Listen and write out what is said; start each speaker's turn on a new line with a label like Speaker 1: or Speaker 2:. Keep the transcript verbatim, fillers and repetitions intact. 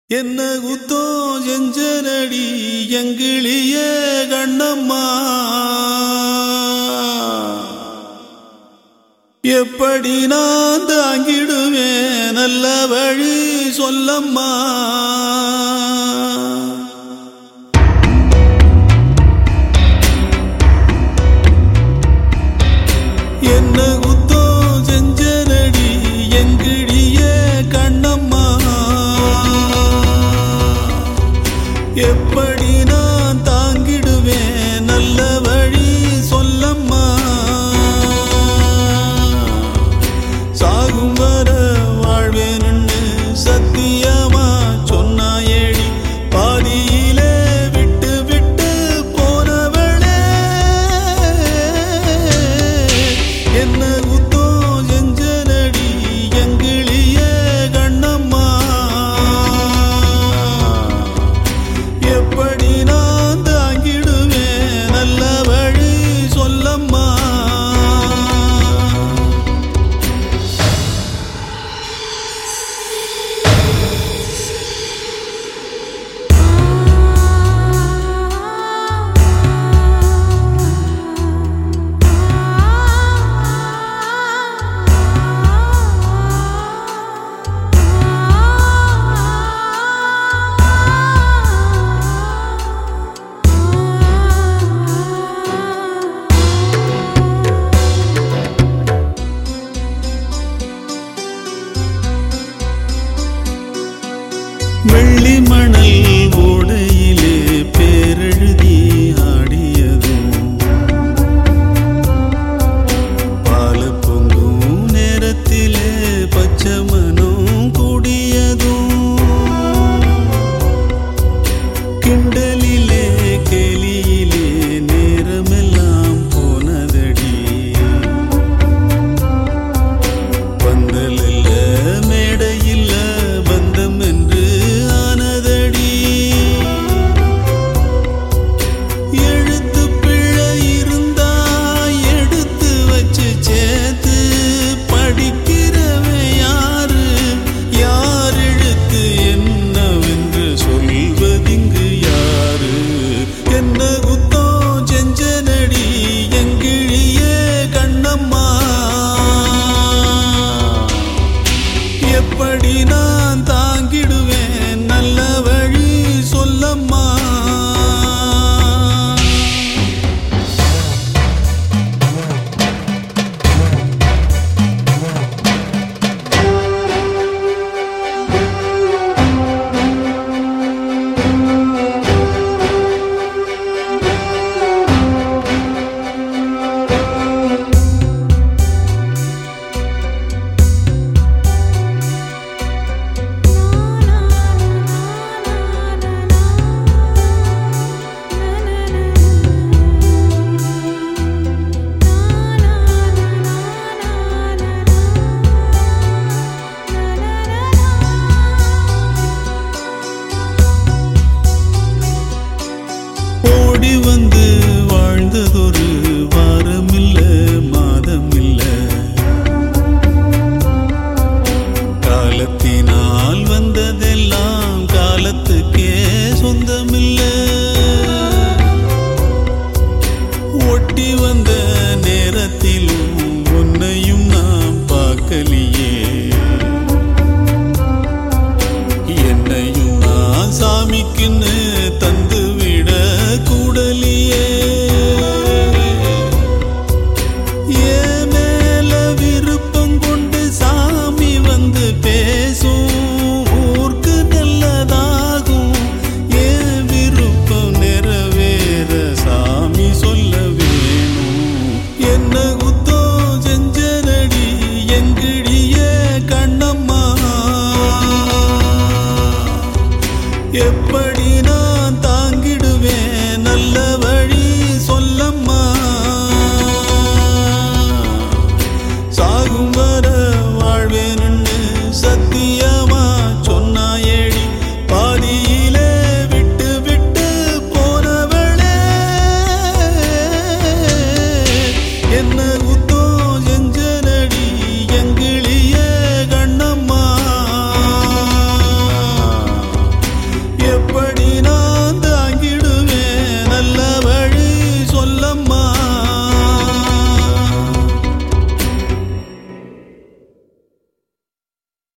Speaker 1: என்ன குத்தோ செஞ்சனடி எங்கிளிய கண்ணம்மா, எப்படி நான் தாங்கிடுவேன் நல்ல வழி சொல்லம்மா. என்ன குத்தோ செஞ்சனடி எங்கிளிய கண்ணம்மா, எப்படி நான் தாங்கிடுவேன் நல்ல வழி சொல்லம்மா. சாகும் வர வாழ்வேன்னு சத்தியமா சொன்னாயேடி, பாதியிலே விட்டு விட்டு போனவளே. என்ன குத்தோ செஞ்சனடி எங்கிளிய கண்ணம்மா, எப்படி நான் தாங்கிடுவேன் நல்ல வழி சொல்லம்மா. வெள்ளி மணல் ஓடையிலே பேரெழுதி ஆடியதும், பால பொங்கும் நேரத்திலே பச்சை மனம் கூடியதும், கிண்டலிலே கேலியிலே நேரமெல்லாம் போனதடி, பந்தலில்ல மேடையில்ல பந்தம் என்று எழுத்து பிழை இருந்தா எடுத்து வச்சு சேர்த்து படிக்கிறவன் யாரு, யார் எழுத்து என்னவென்று சொல்வதிங்கு யாரு. என்ன குத்தோ செஞ்சனடி எங்கிளிய கண்ணம்மா, எப்படி நான் தாங்கிடுவேன் நல்ல வழி சொல்லம்மா. ஓடி வந்து வாழ்ந்ததொரு வாரமில்ல மாதமில்ல, காலத்தினால் வந்ததெல்லாம் காலத்துக்கே சொந்தமில்ல. ஒட்டி வந்த நேரத்திலும் உன்னையும் நாம் பார்க்கலியே, என்னையும் நான் சாமிக்குன்னு தந்து விட கூடலியே. ஏன் மேல விருப்பம் கொண்டு சாமி வந்து பேசும், ஊருக்கு நல்லதாகும். ஏன் விருப்பம் நிறைவேற சாமி சொல்ல வேணும். என்ன குத்தோ செஞ்சனடி எங்கிளிய கண்ணம்மா, எப்படி நான்